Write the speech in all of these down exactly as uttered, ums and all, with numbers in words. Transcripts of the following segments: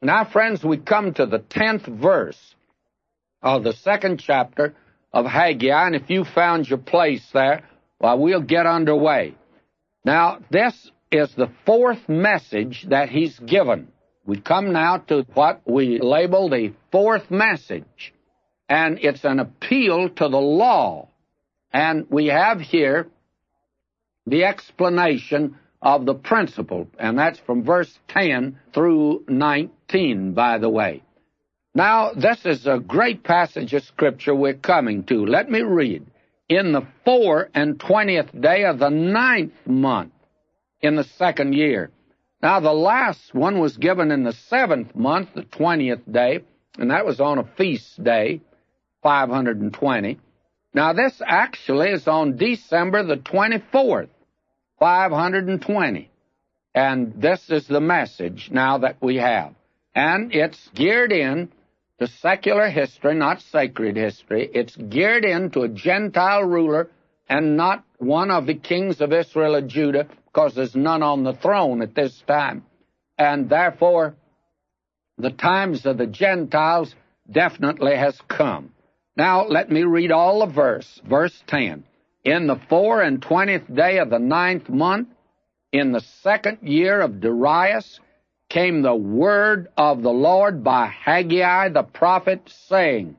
Now, friends, we come to the tenth verse of the second chapter of Haggai, and if you found your place there, well, we'll get underway. Now, this is the fourth message that he's given. We come now to what we label the fourth message, and it's an appeal to the law. And we have here the explanation of the principle, and that's from verse ten through nineteen, by the way. Now, this is a great passage of Scripture we're coming to. Let me read. In the four and twentieth day of the ninth month, in the second year. Now, the last one was given in the seventh month, the twentieth day, and that was on a feast day, five hundred twenty. Now, this actually is on December the twenty-fourth, five hundred twenty. And this is the message now that we have. And it's geared in to secular history, not sacred history. It's geared into a Gentile ruler and not one of the kings of Israel or Judah, because there's none on the throne at this time. And therefore, the times of the Gentiles definitely has come. Now, let me read all the verse. Verse ten. In the four and twentieth day of the ninth month, in the second year of Darius, came the word of the Lord by Haggai the prophet, saying,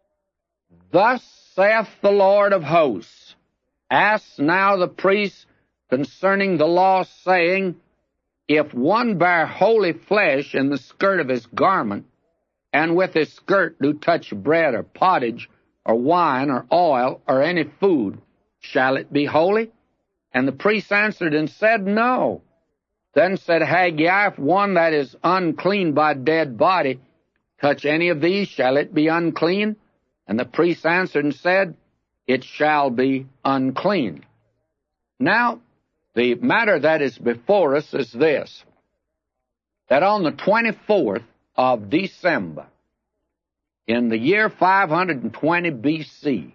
Thus saith the Lord of hosts, Ask now the priests concerning the law, saying, If one bear holy flesh in the skirt of his garment, and with his skirt do touch bread or pottage or wine or oil or any food, shall it be holy? And the priest answered and said, No. Then said Haggai, If one that is unclean by dead body touch any of these, shall it be unclean? And the priest answered and said, It shall be unclean. Now, the matter that is before us is this, that on the twenty-fourth of December, in the year five hundred twenty B C,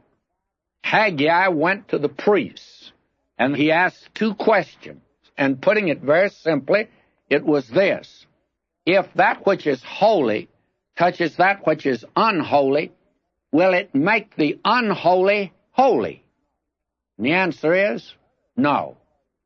Haggai went to the priests, and he asked two questions. And putting it very simply, it was this: If that which is holy touches that which is unholy, will it make the unholy holy? And the answer is no.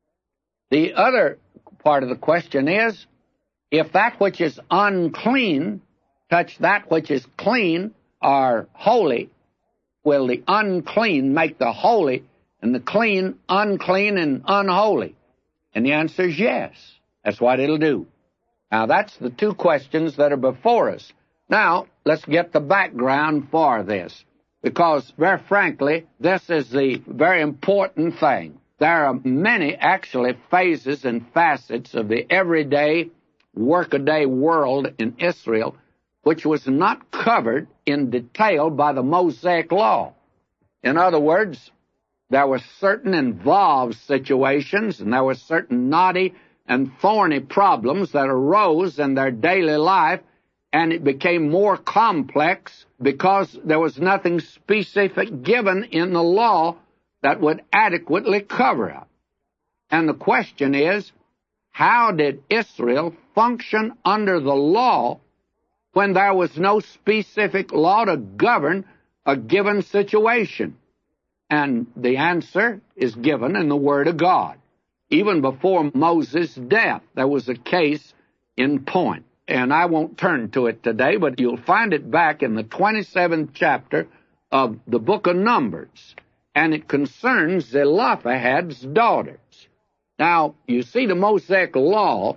The other part of the question is, if that which is unclean touch that which is clean or holy, will the unclean make the holy, and the clean unclean and unholy? And the answer is yes. That's what it'll do. Now, that's the two questions that are before us. Now, let's get the background for this, because, very frankly, this is the very important thing. There are many, actually, phases and facets of the everyday, workaday world in Israel which was not covered in detail by the Mosaic Law. In other words, there were certain involved situations, and there were certain knotty and thorny problems that arose in their daily life, and it became more complex because there was nothing specific given in the law that would adequately cover it. And the question is, how did Israel function under the law when there was no specific law to govern a given situation? And the answer is given in the Word of God. Even before Moses' death, there was a case in point. And I won't turn to it today, but you'll find it back in the twenty-seventh chapter of the book of Numbers. And it concerns Zelophehad's daughters. Now, you see, the Mosaic Law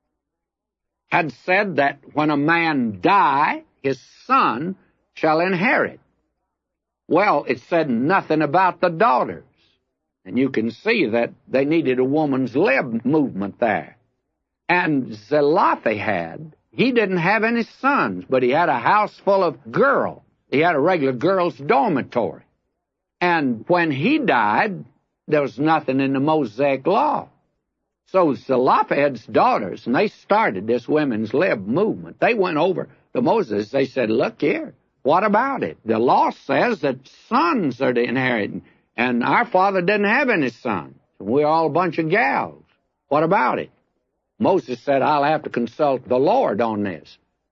had said that when a man die, his son shall inherit. Well, it said nothing about the daughters. And you can see that they needed a woman's lib movement there. And Zelophehad, he didn't have any sons, but he had a house full of girls. He had a regular girls' dormitory. And when he died, there was nothing in the Mosaic Law. So Zelophehad's daughters, and they started this women's lib movement, they went over to Moses. They said, look here, what about it? The law says that sons are to inherit, and our father didn't have any sons. We're all a bunch of gals. What about it? Moses said, I'll have to consult the Lord on this.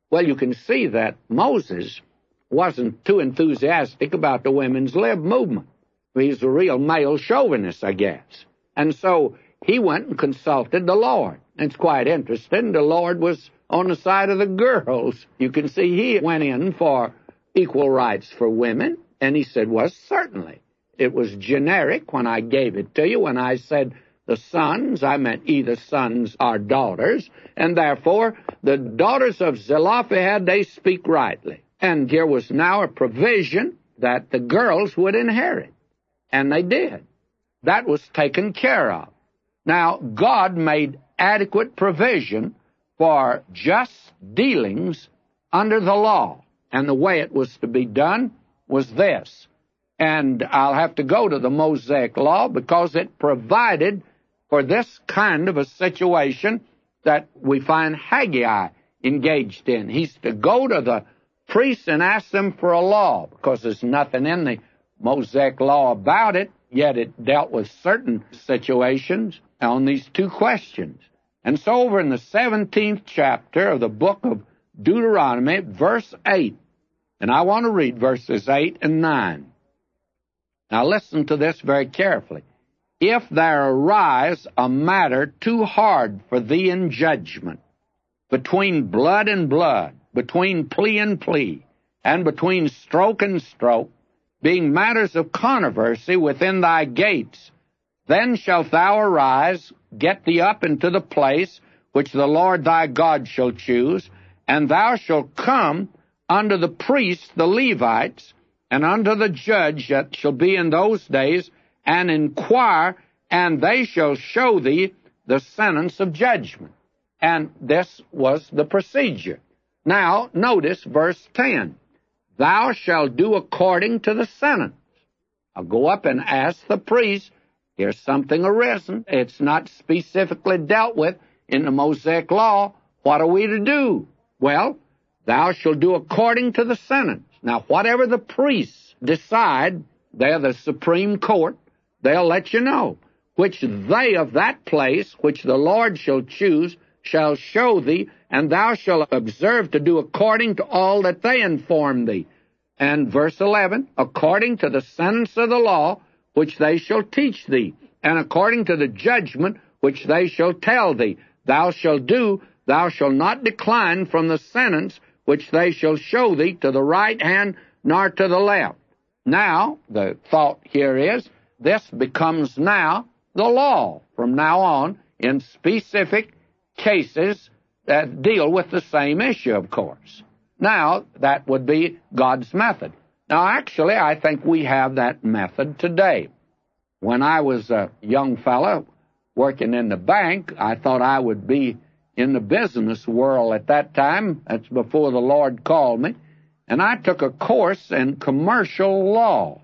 Well, you can see that Moses wasn't too enthusiastic about the women's lib movement. He's a real male chauvinist, I guess. And so he went and consulted the Lord. It's quite interesting. The Lord was on the side of the girls. You can see he went in for equal rights for women, and he said, well, certainly. It was generic when I gave it to you. When I said the sons, I meant either sons or daughters, and therefore the daughters of Zelophehad, they speak rightly. And here was now a provision that the girls would inherit, and they did. That was taken care of. Now, God made adequate provision for just dealings under the law, and the way it was to be done was this. And I'll have to go to the Mosaic Law because it provided for this kind of a situation that we find Haggai engaged in. He's to go to the priests and ask them for a law because there's nothing in the Mosaic Law about it, yet it dealt with certain situations on these two questions. And so over in the seventeenth chapter of the book of Deuteronomy, verse eight, and I want to read verses eight and nine. Now listen to this very carefully. If there arise a matter too hard for thee in judgment, between blood and blood, between plea and plea, and between stroke and stroke, being matters of controversy within thy gates, then shalt thou arise, get thee up into the place which the Lord thy God shall choose, and thou shalt come unto the priests, the Levites, and unto the judge that shall be in those days, and inquire, and they shall show thee the sentence of judgment. And this was the procedure. Now, notice verse ten. Thou shalt do according to the sentence. I'll go up and ask the priest, here's something arisen. It's not specifically dealt with in the Mosaic Law. What are we to do? Well, thou shalt do according to the sentence. Now, whatever the priests decide, they're the supreme court, they'll let you know, which they of that place, which the Lord shall choose, shall show thee, and thou shalt observe to do according to all that they inform thee. And verse eleven, according to the sentence of the law, which they shall teach thee, and according to the judgment which they shall tell thee, thou shalt do, thou shalt not decline from the sentence which they shall show thee to the right hand nor to the left. Now, the thought here is, this becomes now the law from now on in specific cases that deal with the same issue, of course. Now, that would be God's method. Now, actually, I think we have that method today. When I was a young fellow working in the bank, I thought I would be in the business world at that time. That's before the Lord called me. And I took a course in commercial law.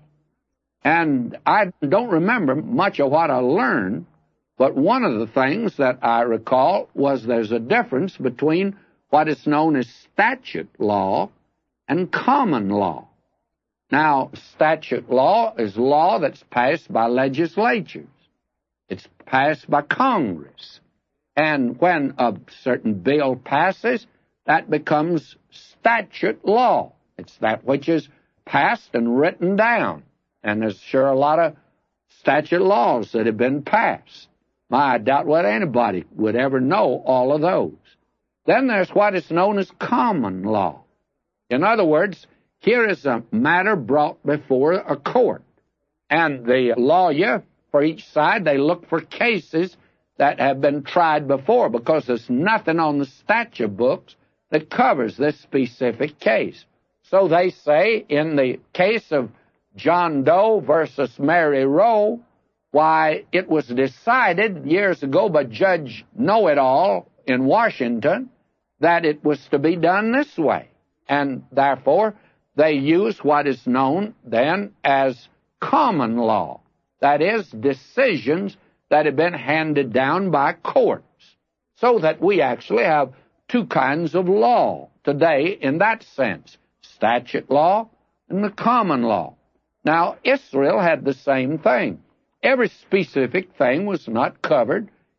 And I don't remember much of what I learned, but one of the things that I recall was there's a difference between what is known as statute law and common law. Now, statute law is law that's passed by legislatures. It's passed by Congress. And when a certain bill passes, that becomes statute law. It's that which is passed and written down. And there's sure a lot of statute laws that have been passed. My, I doubt whether anybody would ever know all of those. Then there's what is known as common law. In other words, here is a matter brought before a court. And the lawyer, for each side, they look for cases that have been tried before, because there's nothing on the statute books that covers this specific case. So they say, in the case of John Doe versus Mary Roe, why, it was decided years ago by Judge Know-It-All in Washington that it was to be done this way. And therefore, they use what is known then as common law. That is, decisions that have been handed down by courts. So that we actually have two kinds of law today in that sense, statute law and the common law. Now, Israel had the same thing. Every specific thing was not covered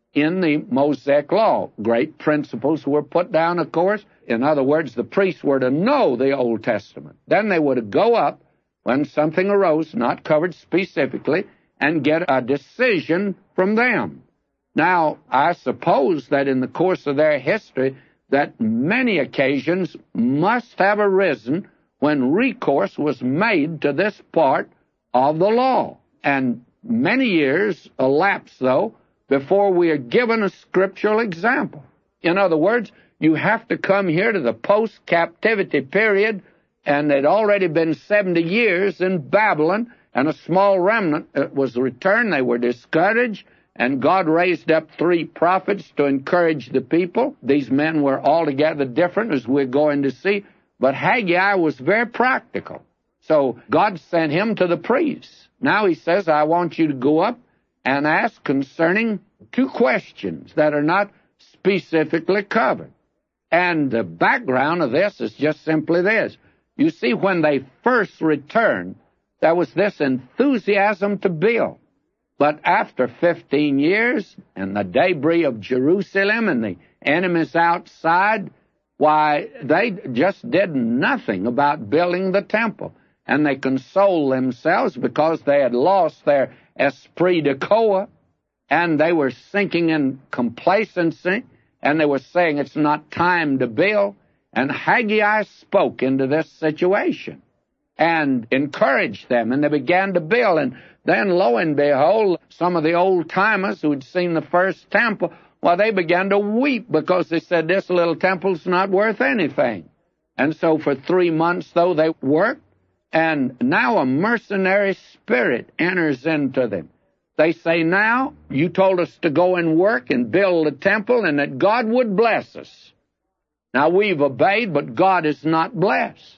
in the Mosaic Law. Great principles were put down, of course. In other words, the priests were to know the Old Testament. Then they were to go up when something arose, not covered specifically, and get a decision from them. Now, I suppose that in the course of their history, that many occasions must have arisen when recourse was made to this part of the law. And many years elapsed, though, before we are given a scriptural example. In other words, you have to come here to the post-captivity period, and it had already been seventy years in Babylon, and a small remnant was returned. They were discouraged, and God raised up three prophets to encourage the people. These men were altogether different, as we're going to see, but Haggai was very practical. So God sent him to the priests. Now he says, I want you to go up and ask concerning two questions that are not specifically covered. And the background of this is just simply this. You see, when they first returned, there was this enthusiasm to build. But after fifteen years, and the debris of Jerusalem and the enemies outside, why, they just did nothing about building the temple. And they consoled themselves because they had lost their esprit de corps, and they were sinking in complacency, and they were saying it's not time to build. And Haggai spoke into this situation and encouraged them, and they began to build. And then, lo and behold, some of the old-timers who had seen the first temple, well, they began to weep because they said, this little temple's not worth anything. And so for three months, though, they worked, and now a mercenary spirit enters into them. They say, now, you told us to go and work and build the temple and that God would bless us. Now, we've obeyed, but God is not blessed.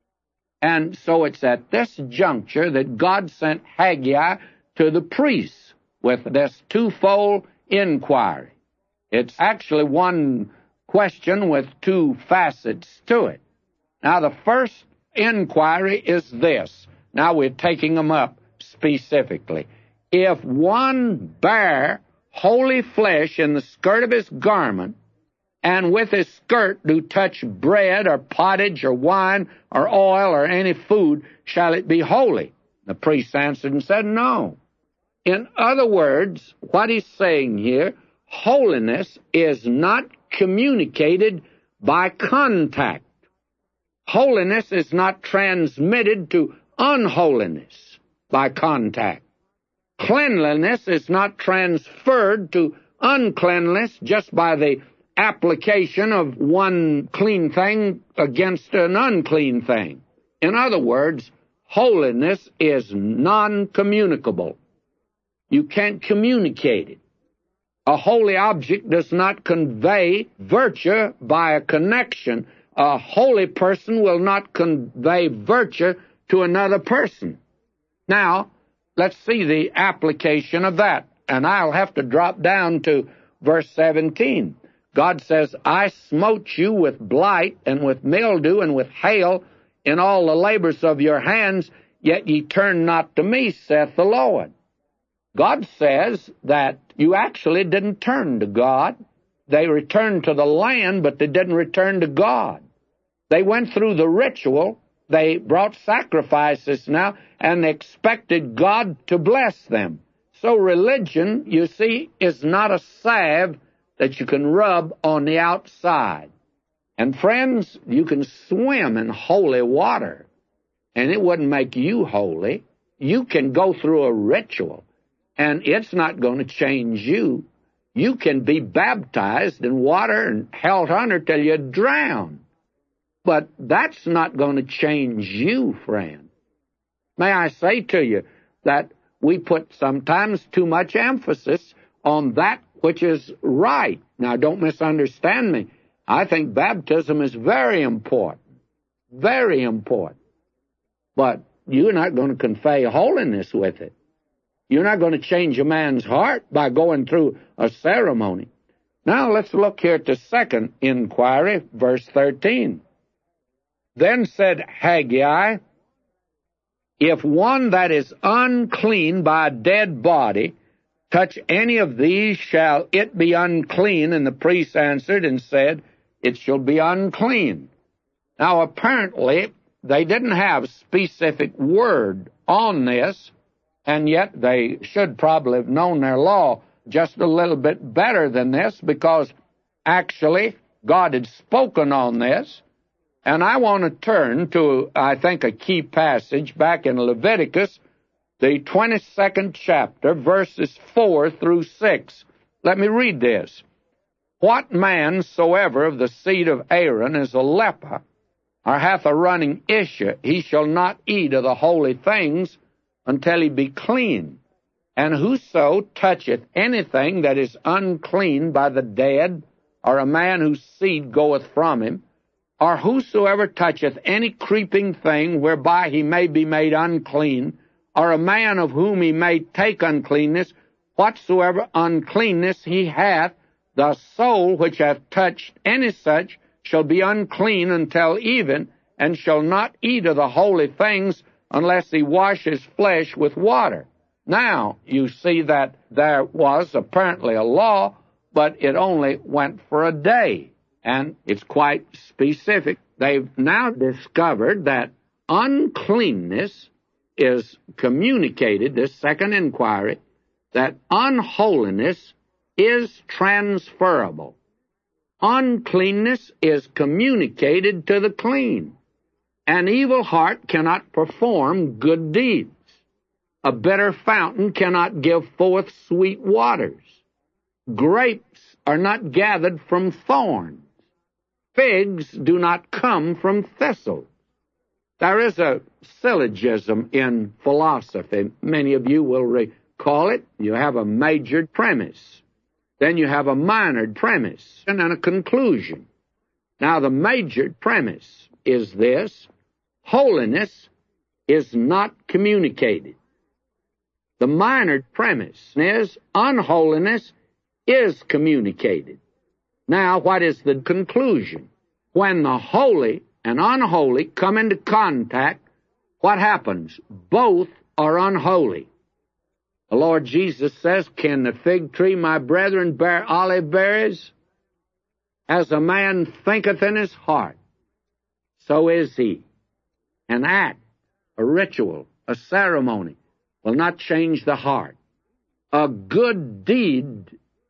And so it's at this juncture that God sent Haggai to the priests with this twofold inquiry. It's actually one question with two facets to it. Now, the first inquiry is this. Now, we're taking them up specifically. If one bear holy flesh in the skirt of his garment, and with his skirt do touch bread or pottage or wine or oil or any food, shall it be holy? The priest answered and said, no. In other words, what he's saying here, holiness is not communicated by contact. Holiness is not transmitted to unholiness by contact. Cleanliness is not transferred to uncleanliness just by the application of one clean thing against an unclean thing. In other words, holiness is non-communicable. You can't communicate it. A holy object does not convey virtue by a connection. A holy person will not convey virtue to another person. Now, let's see the application of that. And I'll have to drop down to verse seventeen. God says, I smote you with blight and with mildew and with hail in all the labors of your hands, yet ye turn not to me, saith the Lord. God says that you actually didn't turn to God. They returned to the land, but they didn't return to God. They went through the ritual. They brought sacrifices now, and they expected God to bless them. So religion, you see, is not a salve that you can rub on the outside. And friends, you can swim in holy water, and it wouldn't make you holy. You can go through a ritual, and it's not going to change you. You can be baptized in water and held under till you drown. But that's not going to change you, friend. May I say to you that we put sometimes too much emphasis on that which is right. Now, don't misunderstand me. I think baptism is very important, very important. But you're not going to convey holiness with it. You're not going to change a man's heart by going through a ceremony. Now, let's look here at the second inquiry, verse thirteen. Then said Haggai, if one that is unclean by a dead body touch any of these, shall it be unclean? And the priest answered and said, it shall be unclean. Now, apparently, they didn't have specific word on this, and yet they should probably have known their law just a little bit better than this, because actually God had spoken on this. And I want to turn to, I think, a key passage back in Leviticus, the twenty-second chapter, verses four through six. Let me read this. What man soever of the seed of Aaron is a leper, or hath a running issue, he shall not eat of the holy things until he be clean. And whoso toucheth anything that is unclean by the dead, or a man whose seed goeth from him, or whosoever toucheth any creeping thing whereby he may be made unclean, or a man of whom he may take uncleanness, whatsoever uncleanness he hath, the soul which hath touched any such shall be unclean until even, and shall not eat of the holy things unless he wash his flesh with water. Now, you see that there was apparently a law, but it only went for a day, and it's quite specific. They've now discovered that uncleanness is communicated, this second inquiry, that unholiness is transferable. Uncleanness is communicated to the clean. An evil heart cannot perform good deeds. A bitter fountain cannot give forth sweet waters. Grapes are not gathered from thorns. Figs do not come from thistles. There is a syllogism in philosophy. Many of you will recall it. You have a majored premise. Then you have a minored premise and then a conclusion. Now, the majored premise is this: holiness is not communicated. The minored premise is unholiness is communicated. Now, what is the conclusion? When the holy and unholy come into contact, what happens? Both are unholy. The Lord Jesus says, can the fig tree, my brethren, bear olive berries? As a man thinketh in his heart, so is he. An act, a ritual, a ceremony will not change the heart. A good deed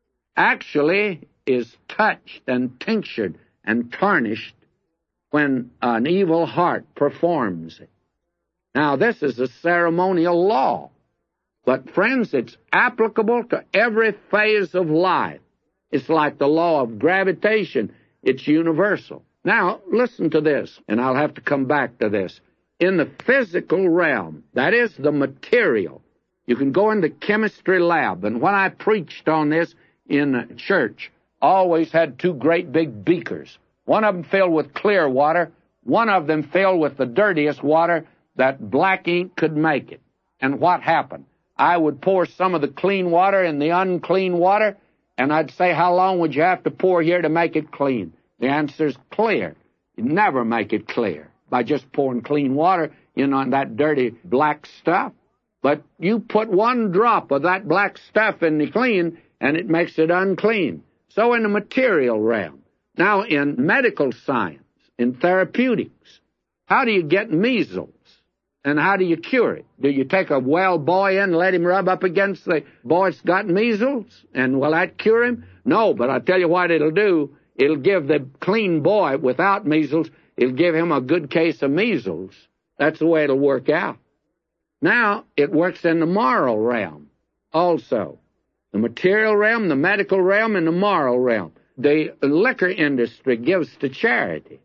actually is touched and tinctured and tarnished when an evil heart performs it. Now, this is a ceremonial law, but, friends, it's applicable to every phase of life. It's like the law of gravitation. It's universal. Now, listen to this, and I'll have to come back to this. In the physical realm, that is the material, you can go in the chemistry lab, and when I preached on this in church, I always had two great big beakers. One of them filled with clear water, one of them filled with the dirtiest water that black ink could make it. And what happened? I would pour some of the clean water in the unclean water, and I'd say, how long would you have to pour here to make it clean? The answer's clear. You never make it clear by just pouring clean water in on that dirty black stuff. But you put one drop of that black stuff in the clean, and it makes it unclean. So in the material realm. Now, in medical science, in therapeutics, how do you get measles? And how do you cure it? Do you take a well boy in and let him rub up against the boy that's got measles? And will that cure him? No, but I'll tell you what it'll do. It'll give the clean boy without measles, it'll give him a good case of measles. That's the way it'll work out. Now, it works in the moral realm also. The material realm, the medical realm, and the moral realm. The liquor industry gives to charity.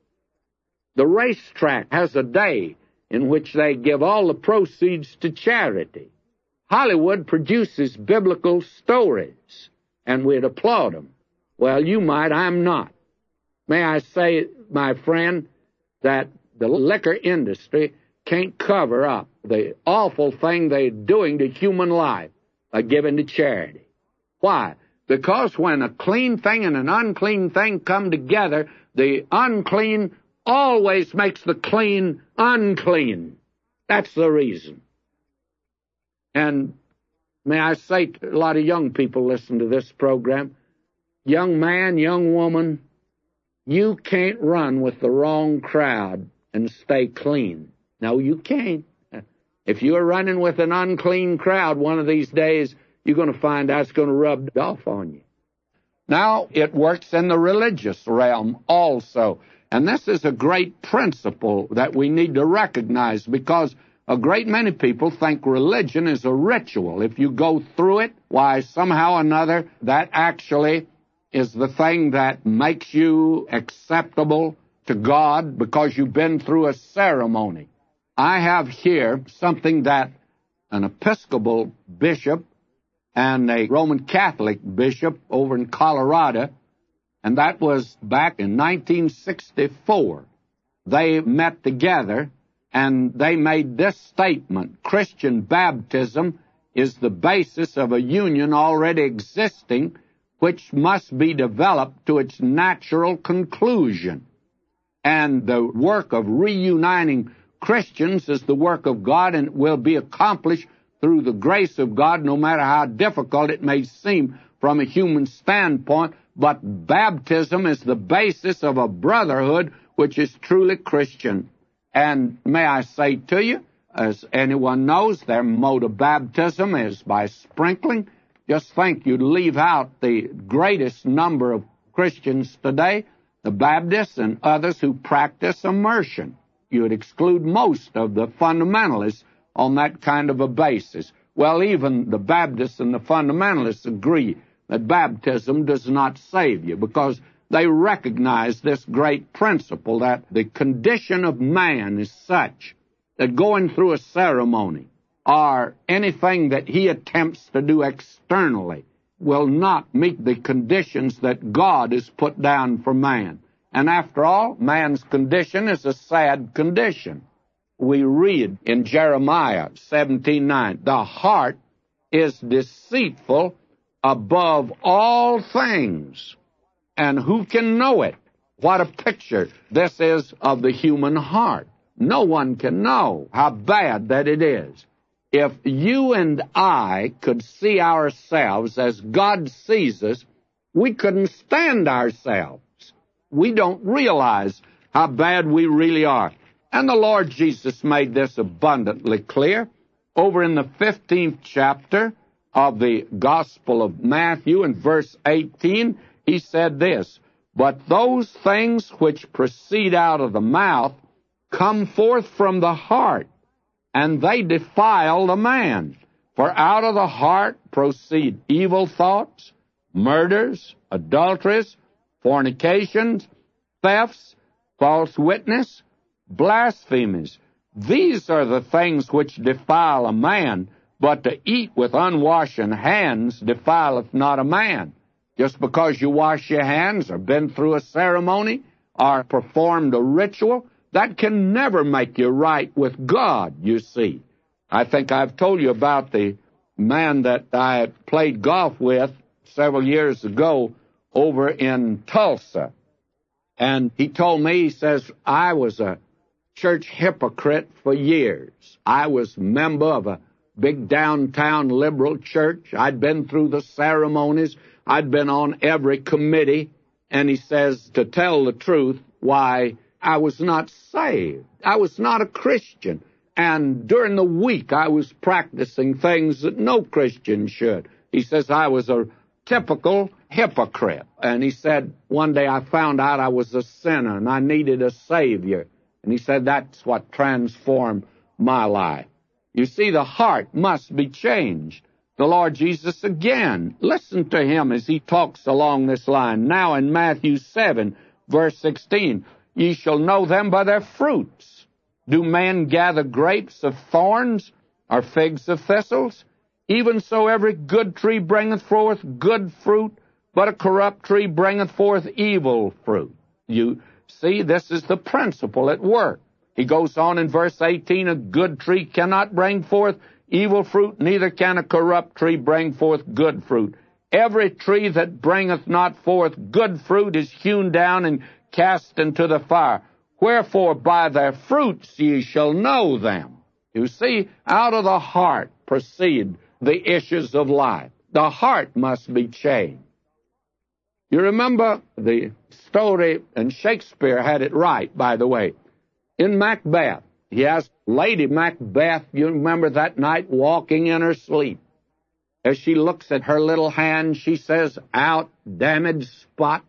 The racetrack has a day in which they give all the proceeds to charity. Hollywood produces biblical stories, and we'd applaud them. Well, you might, I'm not. May I say, my friend, that the liquor industry can't cover up the awful thing they're doing to human life by giving to charity. Why? Because when a clean thing and an unclean thing come together, the unclean always makes the clean unclean. That's the reason. And May I say to a lot of young people listen to this program, young man, young woman, you can't run with the wrong crowd and stay clean. No, you can't. If you're running with an unclean crowd one of these days, you're going to find out it's going to rub off on you. Now, it works in the religious realm also. And this is a great principle that we need to recognize, because a great many people think religion is a ritual. If you go through it, why, somehow or another, that actually is the thing that makes you acceptable to God because you've been through a ceremony. I have here something that an Episcopal bishop and a Roman Catholic bishop over in Colorado, and that was back in nineteen sixty-four. They met together, and they made this statement: Christian baptism is the basis of a union already existing, which must be developed to its natural conclusion. And the work of reuniting Christians is the work of God, and will be accomplished through the grace of God, no matter how difficult it may seem from a human standpoint. But baptism is the basis of a brotherhood which is truly Christian. And may I say to you, as anyone knows, their mode of baptism is by sprinkling. Just think, you'd leave out the greatest number of Christians today, the Baptists and others who practice immersion. You would exclude most of the fundamentalists on that kind of a basis. Well, even the Baptists and the fundamentalists agree that baptism does not save you, because they recognize this great principle that the condition of man is such that going through a ceremony or anything that he attempts to do externally will not meet the conditions that God has put down for man. And after all, man's condition is a sad condition. We read in Jeremiah seventeen nine, the heart is deceitful above all things, and who can know it? What a picture this is of the human heart. No one can know how bad that it is. If you and I could see ourselves as God sees us, we couldn't stand ourselves. We don't realize how bad we really are. And the Lord Jesus made this abundantly clear over in the fifteenth chapter of the Gospel of Matthew, in verse eighteen. He said this, "But those things which proceed out of the mouth come forth from the heart, and they defile the man. For out of the heart proceed evil thoughts, murders, adulteries, fornications, thefts, false witness, blasphemies. These are the things which defile a man, but to eat with unwashen hands defileth not a man." Just because you wash your hands or been through a ceremony or performed a ritual, that can never make you right with God, you see. I think I've told you about the man that I played golf with several years ago over in Tulsa. And he told me, he says, I was a church hypocrite for years. I was a member of a big downtown liberal church. I'd been through the ceremonies. I'd been on every committee. And he says, to tell the truth, why, I was not saved. I was not a Christian. And during the week, I was practicing things that no Christian should. He says, I was a typical hypocrite. And he said, one day I found out I was a sinner and I needed a Savior. And he said, that's what transformed my life. You see, the heart must be changed. The Lord Jesus again, listen to him as he talks along this line. Now in Matthew seven, verse sixteen, ye shall know them by their fruits. Do men gather grapes of thorns or figs of thistles? Even so every good tree bringeth forth good fruit, but a corrupt tree bringeth forth evil fruit. You see, this is the principle at work. He goes on in verse eighteen, a good tree cannot bring forth evil fruit, neither can a corrupt tree bring forth good fruit. Every tree that bringeth not forth good fruit is hewn down and cast into the fire. Wherefore by their fruits ye shall know them. You see, out of the heart proceed the issues of life. The heart must be changed. You remember the story, and Shakespeare had it right, by the way. In Macbeth, he has Lady Macbeth, you remember that night, walking in her sleep. As she looks at her little hand, she says, "Out, damaged spot.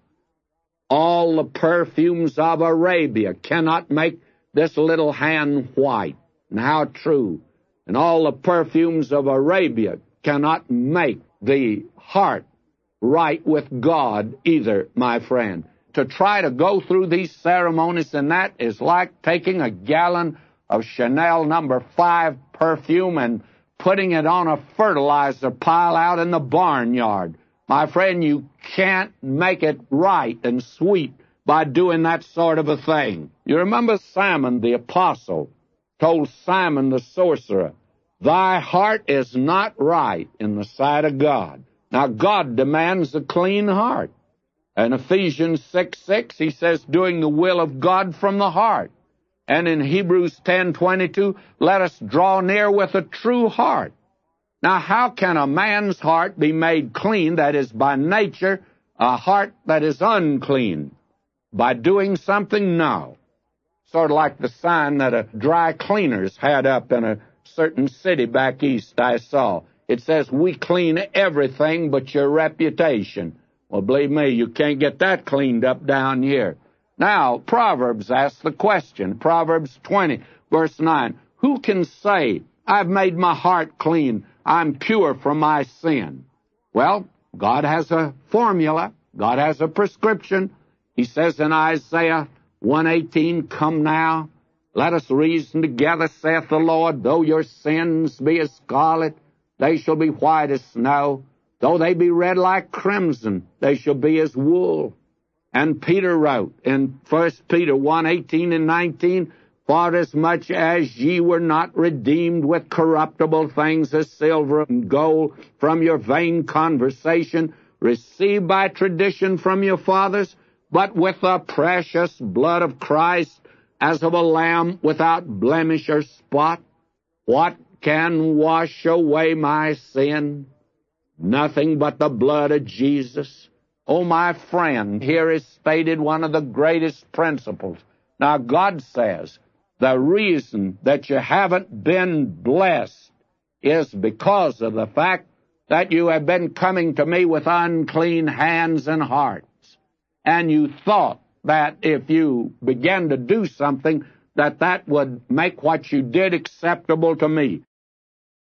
All the perfumes of Arabia cannot make this little hand white." And how true. And all the perfumes of Arabia cannot make the heart right with God either, my friend. To try to go through these ceremonies and that is like taking a gallon of Chanel number five perfume and putting it on a fertilizer pile out in the barnyard. My friend, you can't make it right and sweet by doing that sort of a thing. You remember Simon the apostle told Simon the sorcerer, "Thy heart is not right in the sight of God." Now, God demands a clean heart. In Ephesians six six, he says, doing the will of God from the heart. And in Hebrews ten twenty-two, let us draw near with a true heart. Now, how can a man's heart be made clean, that is, by nature, a heart that is unclean? By doing something? No. Sort of like the sign that a dry cleaners had up in a certain city back east I saw. It says, "We clean everything but your reputation." Well, believe me, you can't get that cleaned up down here. Now, Proverbs asks the question, Proverbs twenty, verse nine, "Who can say, I've made my heart clean, I'm pure from my sin?" Well, God has a formula. God has a prescription. He says in Isaiah one eighteen, "Come now, let us reason together, saith the Lord. Though your sins be as scarlet, they shall be white as snow. Though they be red like crimson, they shall be as wool." And Peter wrote in First Peter one eighteen and nineteen, "Forasmuch as ye were not redeemed with corruptible things as silver and gold from your vain conversation, received by tradition from your fathers, but with the precious blood of Christ, as of a lamb without blemish or spot. What can wash away my sin? Nothing but the blood of Jesus." Oh, my friend, here is stated one of the greatest principles. Now, God says the reason that you haven't been blessed is because of the fact that you have been coming to me with unclean hands and hearts. And you thought that if you began to do something, that that would make what you did acceptable to me.